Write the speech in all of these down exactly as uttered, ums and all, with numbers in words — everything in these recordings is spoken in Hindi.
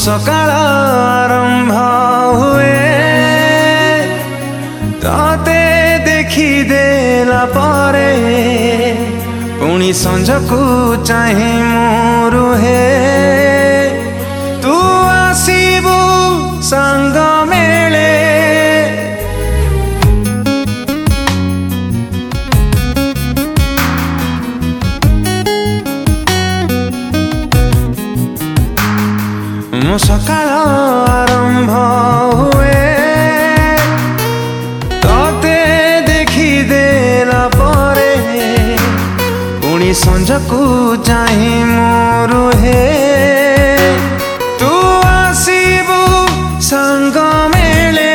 सकाळ आरंभ हुए तते देखी देला परे पुणी संजकू चाहे मु रुहे तू आसीबू संग मेले मो सकाळ आरंभ हुए तते देखी देला परे पुणी संजकू चाहे मु रुहे तू आसीबू संग मेले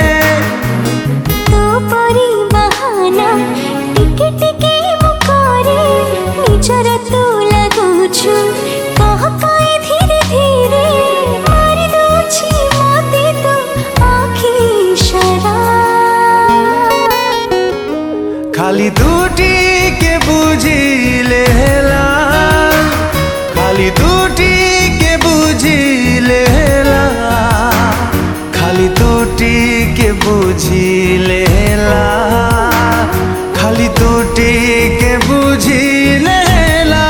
तो परी बहाना टिके टिके मु करे निजर तू लगुछु कह कई धीरे धीरे मारी दूची मोते तो आखी इशारा खाली दूटी के बुझिले हेला खाली दूटी के बुझिले हेला खाली दूटी के बुझिले हेला खाली दूटी के बुझिले हेला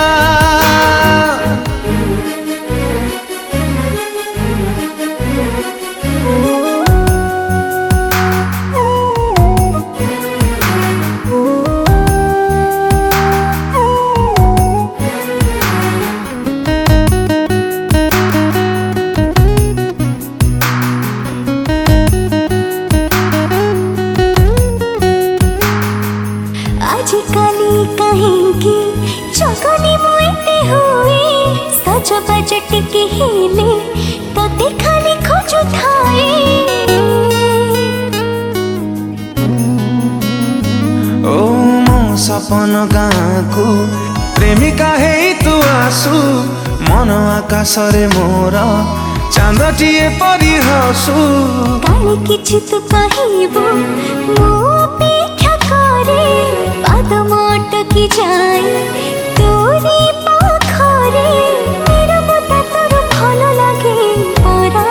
आजकली कहीं की चौकनी मुएते हुए सज बजट के हिले तो देखली खोजु थाए ओ मो सपन गाँ को प्रेमिका है तू आसु मन आकाश रे मोर चांदटीए परी हसु काले किछि तू कहिबो मो अपेक्षा करे पाद मटकी जाए तोरी पाखरे मेरा बता तोर भल लागे परा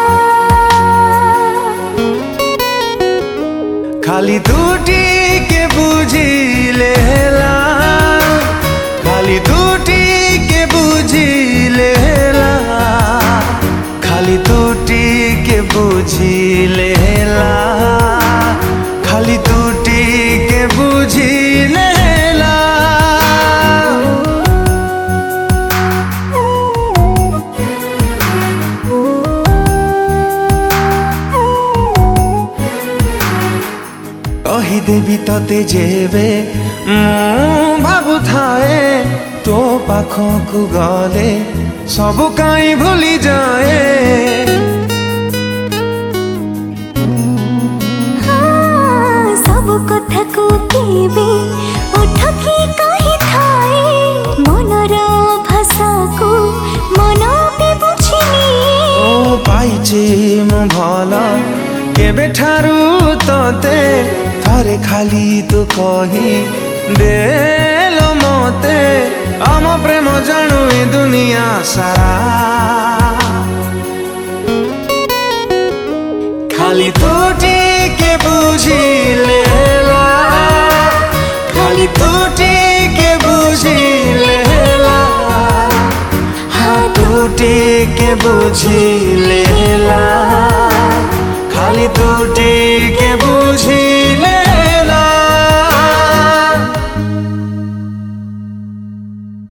खाली दूटी के बुझिले हेला खाली दूटी के बुझिले हेला खाली दूटी के बुझिले हेला खाली दूटी के बुझिले हेला कही देवी तते जेबे मु भाबु थाए तो पाखकू गले सब काई भूली जाए हाँ, सब कथा को केबे उठकी कही थाए मनर भाषा को मन पे बुझिनी ओ पाइचे मु भल केबे ठारू तते थरे खाली तू कही देलो मते आम प्रेम जानू ए दुनिया सारा खाली तूटी के बुझिले हेला खाली तूटी के बुझिले हेला हाँ तूटी के बुझिले हेला खाली तूटी के बुझिले